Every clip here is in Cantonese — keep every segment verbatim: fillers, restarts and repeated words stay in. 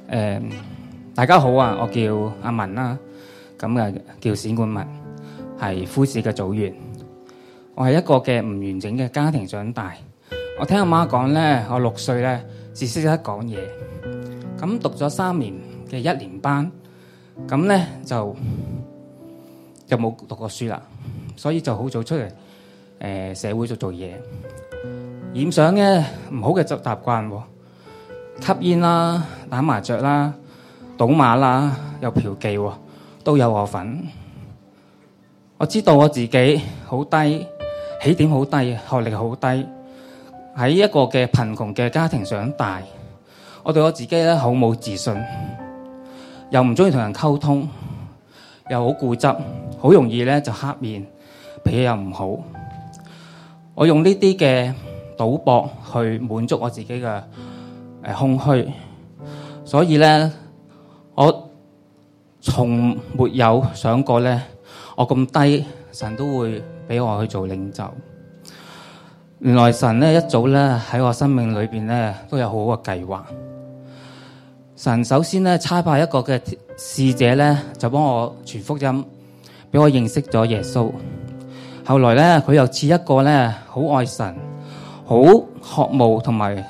誒，大家好啊！我叫阿文啦，咁啊叫冼冠文，係夫子嘅組員。我係一個嘅唔完整嘅家庭長大。我聽阿媽講咧，我六歲咧只識得講嘢。咁讀咗三年嘅一年班，咁咧就就冇讀過書啦，所以就好早出嚟誒、呃、社會度做嘢。染上嘅唔好嘅習習慣喎。吸煙啦、打麻雀啦、賭馬啦，又嫖妓喎，都有我份。我知道我自己好低，起點好低，學歷好低，喺一個嘅貧窮嘅家庭長大。我對我自己咧好冇自信，又唔中意同人溝通，又好固執，好容易咧就黑面，脾氣又唔好。我用呢啲嘅賭博去滿足我自己嘅誒空虛，所以咧，我從沒有想過咧，我咁低，神都會俾我去做領袖。原來神咧一早咧喺我生命裏邊咧都有好好嘅計劃。神首先咧差派一個嘅使者咧，就幫我傳福音，俾我認識咗耶穌。後來咧，佢又賜一個咧好愛神、好渴慕同埋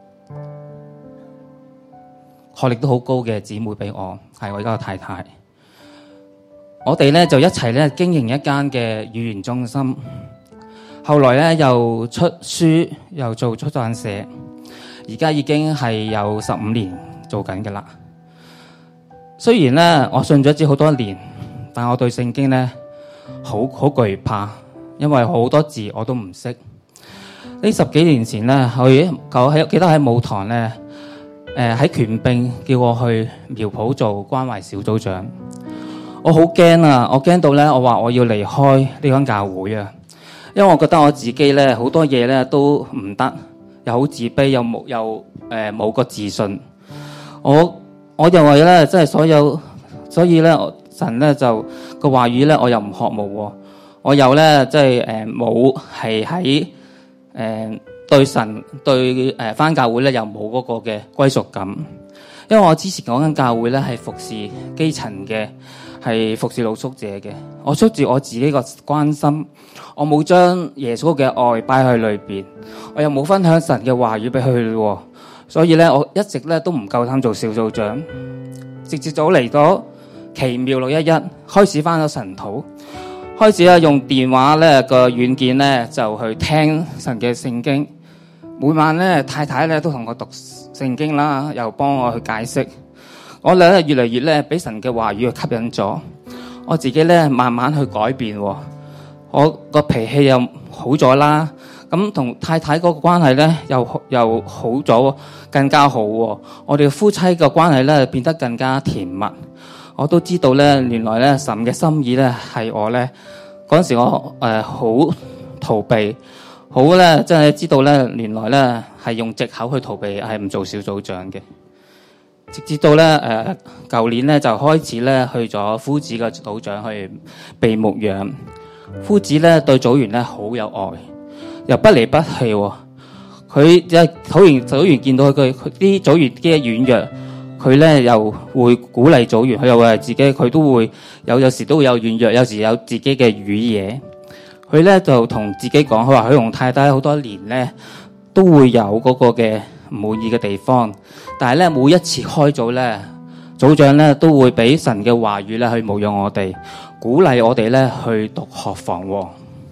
學歷都好高嘅姊妹俾我，係我而家嘅太太。我哋咧就一齊咧經營一間嘅語言中心。後來咧又出書，又做出版社，而家已經係有十五年做緊嘅啦。雖然咧我信咗主好多年，但我對聖經咧好好懼怕，因為好多字我都唔識。呢十幾年前咧，我喺記得喺舞堂咧。誒喺權柄叫我去苗圃做關懷小組長，我好驚啊！我驚到咧，我話我要離開呢間教會啊，因為我覺得我自己咧好多嘢咧都唔得，又好自卑，又冇又誒冇個自信。我我認為咧，即係所有，所以咧神咧就個話語咧，我又唔渴慕喎，我又咧即係誒冇係喺誒。對神對誒返教會咧又冇嗰個嘅歸屬感，因為我之前嗰間教會咧係服侍基層嘅，係服侍露宿者嘅。我出自我自己個關心，我冇將耶穌嘅愛擺喺裏邊，我又冇分享神嘅話語俾佢喎，所以咧我一直咧都唔夠膽做小組長。直至早嚟咗奇妙六一一，開始返咗神土，開始咧用電話咧個軟件咧就去聽神嘅聖經。每晚咧，太太咧都同我讀聖經啦，又幫我去解釋。我咧越嚟越咧俾神嘅話語吸引咗，我自己咧慢慢去改變。我個脾氣又好咗啦，咁同太太嗰個關係咧又又好咗，更加好。我哋夫妻嘅關係咧變得更加甜蜜。我都知道咧，原來咧神嘅心意咧係我咧嗰陣時我誒好、呃、逃避。好咧，真係知道咧，原來咧係用藉口去逃避，係唔做小組長嘅。直至到咧誒，舊、呃、年咧就開始咧去咗夫子嘅組長去被牧養。夫子咧對組員咧好有愛，又不離不棄、哦。佢即係組員組員見到佢佢啲組員嘅軟弱，佢咧又會鼓勵組員，佢又話自己佢都會有有時都會有軟弱，有時有自己嘅語嘢。佢咧就同自己講，佢話佢同太太好多年咧都會有嗰個嘅唔滿意嘅地方，但係咧每一次開組咧，組長咧都會俾神嘅話語咧去牧養我哋，鼓勵我哋咧去讀學房、哦，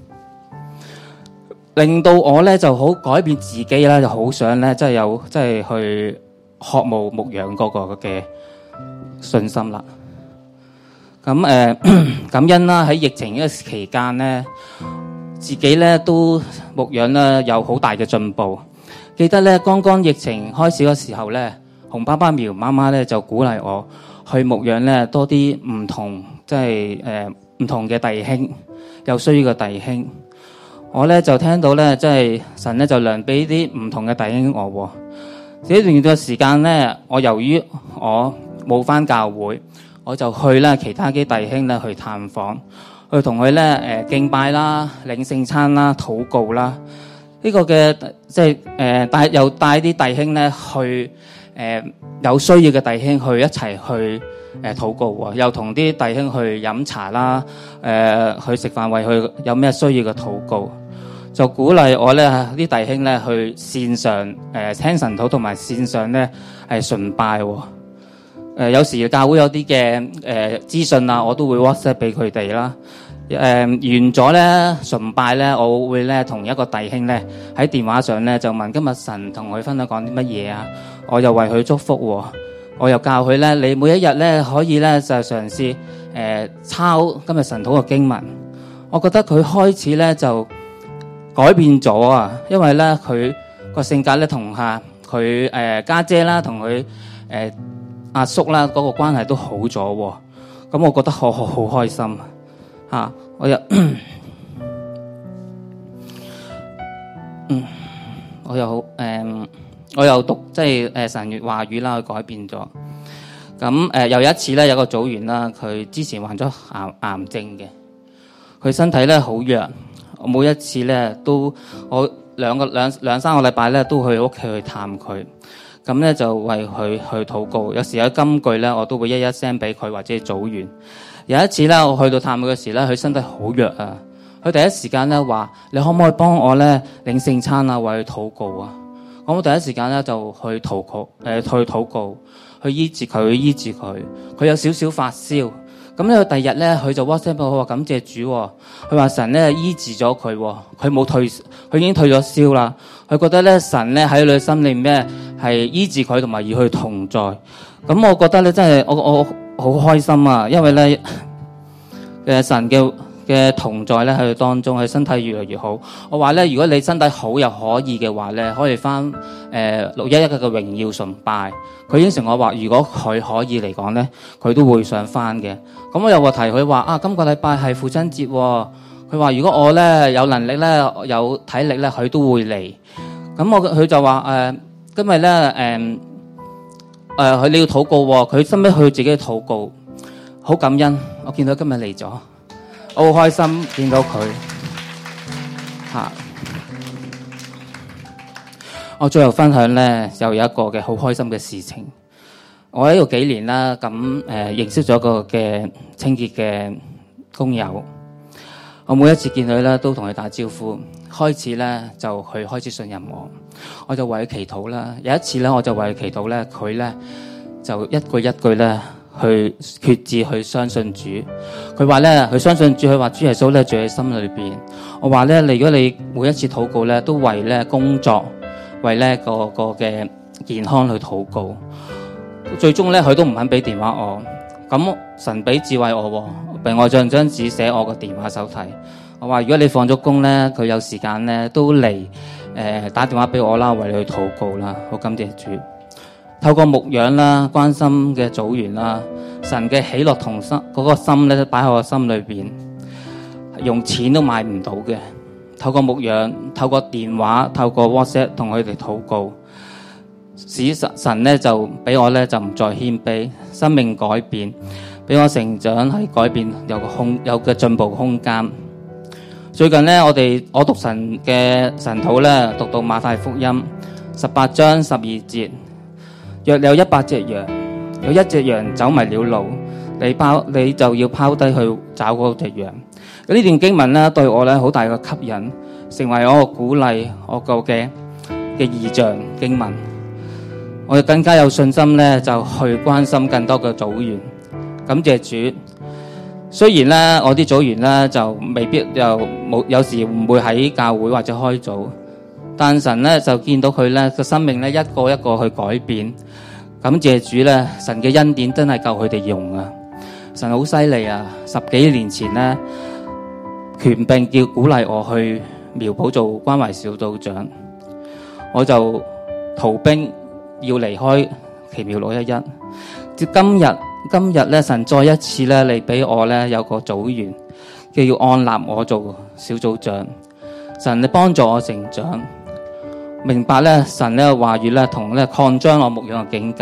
令到我咧就好改變自己啦，就好想咧即係有即係去渴慕牧養嗰個嘅信心啦。咁誒、呃、感恩啦！喺疫情呢個期間咧，自己咧都牧養咧有好大嘅進步。記得咧剛剛疫情開始嘅時候咧，紅爸爸苗媽媽咧就鼓勵我去牧養咧多啲唔同即係誒唔同嘅弟兄，有需要嘅弟兄。我咧就聽到咧即係神咧就量俾啲唔同嘅弟兄我。呢段嘅時間咧，我由於我冇返教會。我就去咧其他啲弟兄咧去探訪，去同佢咧誒敬拜啦、領聖餐啦、禱告啦。呢、這個嘅即係誒帶又帶啲弟兄咧去呃、有需要嘅弟兄去一齊去誒禱告喎，又同啲弟兄去飲茶啦，誒、呃、去食飯為佢有咩需要嘅禱告，就鼓勵我咧啲弟兄咧去線上誒、呃、聽神禱同埋線上咧係崇拜喎。誒、呃、有時教會有啲嘅誒資訊啊，我都會 WhatsApp 俾佢哋啦。誒、呃、完咗咧崇拜咧，我會咧同一個弟兄咧喺電話上咧就問今日神同佢分享講啲乜嘢啊，我又為佢祝福喎，我又教佢咧，你每一日咧可以咧就嘗試誒、呃、抄今日神禱嘅經文。我覺得佢開始咧就改變咗啊，因為咧佢個性格咧同下佢誒家姐啦，同佢誒阿叔啦嗰、那個關係都好咗喎，咁我覺得好好好開心嚇、啊！我又嗯，我又好誒、呃，我又讀即係誒神語話語啦，去改變咗。咁誒、呃、又有一次咧，有個組員啦，佢之前患咗癌癌症嘅，佢身體咧好弱，我每一次咧都我兩個兩兩三個禮拜咧都去屋企去探佢。咁咧就為佢去禱告，有時有金句咧，我都會一一 send 俾佢或者組員。有一次咧，我去到探佢嘅時咧，佢身體好弱啊。佢第一時間咧話：你可唔可以幫我咧領聖餐啊，為佢禱告啊？咁我第一時間咧就去禱告，誒、呃、去禱告，去醫治佢，去醫治佢。佢有少少發燒，咁咧第二日咧佢就 WhatsApp 俾我話感謝主、哦，佢話神咧醫治咗佢，佢冇退，佢已經退咗燒啦。佢覺得咧神咧喺佢心裏面係醫治佢同埋與佢同在。咁我覺得咧真係我我好開心啊，因為咧嘅神嘅嘅同在咧喺佢當中，佢身體越嚟越好。我話咧，如果你身體好又可以嘅話咧，可以翻誒六一一嘅榮耀崇拜。佢應承我話，如果佢可以嚟講咧，佢都會想翻嘅。咁我又話提佢話啊，今個禮拜係父親節喎。佢話如果我咧有能力咧有體力咧，佢都會嚟。咁我佢就話誒、呃，今日咧誒誒，佢你要禱告喎。佢身邊佢自己禱告，好感恩。我見到今日嚟咗，我好開心見到佢嚇、啊。我最後分享咧，又有一個嘅好開心嘅事情。我喺度幾年啦，咁誒、呃、認識咗一個嘅清潔嘅工友。我每一次見佢咧，都同佢打招呼。開始咧就佢開始信任我，我就為佢祈禱啦。有一次咧，我就為佢祈禱咧，佢咧就一句一句咧去決志去相信主。佢話咧，佢相信主，佢話主耶穌咧住喺心裏邊。我話咧，你如果你每一次禱告咧，都為咧工作，為咧個個嘅健康去禱告。最終咧，佢都唔肯俾電話我。咁神俾智慧我，俾我將張紙寫我個電話手提。我話如果你放咗工咧，佢有時間咧都嚟誒、呃、打電話俾我啦，為你去禱告啦。好感謝主，透過牧養啦、關心嘅組員啦，神嘅喜樂同心嗰個心咧，擺喺我心裏邊，用錢都買唔到嘅。透過牧養，透過電話，透過 WhatsApp 同佢哋禱告。使神神咧就俾我咧就唔再謙卑，生命改變，俾我成長喺改變，有個空有個進步空間。最近咧，我哋我讀神嘅神禱咧，讀到馬太福音十八章十二節，若有一百隻羊，有一隻羊走迷了路，你拋你就要拋低去找嗰隻羊。呢段經文咧對我咧好大嘅吸引，成為我個鼓勵，我個嘅嘅異象經文。我就更加有信心咧，就去關心更多嘅組員。感謝主。雖然咧，我啲組員咧就未必又冇，有時唔會喺教會或者開組，但神咧就見到佢咧個生命咧一個一個去改變。感謝主咧，神嘅恩典真係夠佢哋用啊！神好犀利啊！十幾年前咧，權柄叫鼓勵我去苗圃做關懷小組長，我就逃兵。要離開奇妙六一一，至今日今日咧，神再一次咧嚟俾我咧有個組員，叫要按立我做小組長。神你幫助我成長，明白咧神呢個話語咧同咧擴張我牧養嘅境界。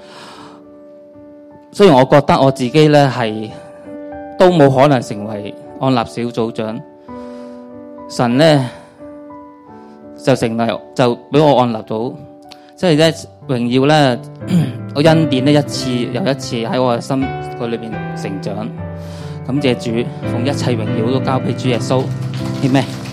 雖然我覺得我自己咧係都冇可能成為按立小組長，神咧就成立就俾我按立到。 即係咧榮耀咧，我恩典咧一次又一次喺我嘅心個裏邊成長。感謝主，奉一切榮耀都交俾主耶穌，阿們。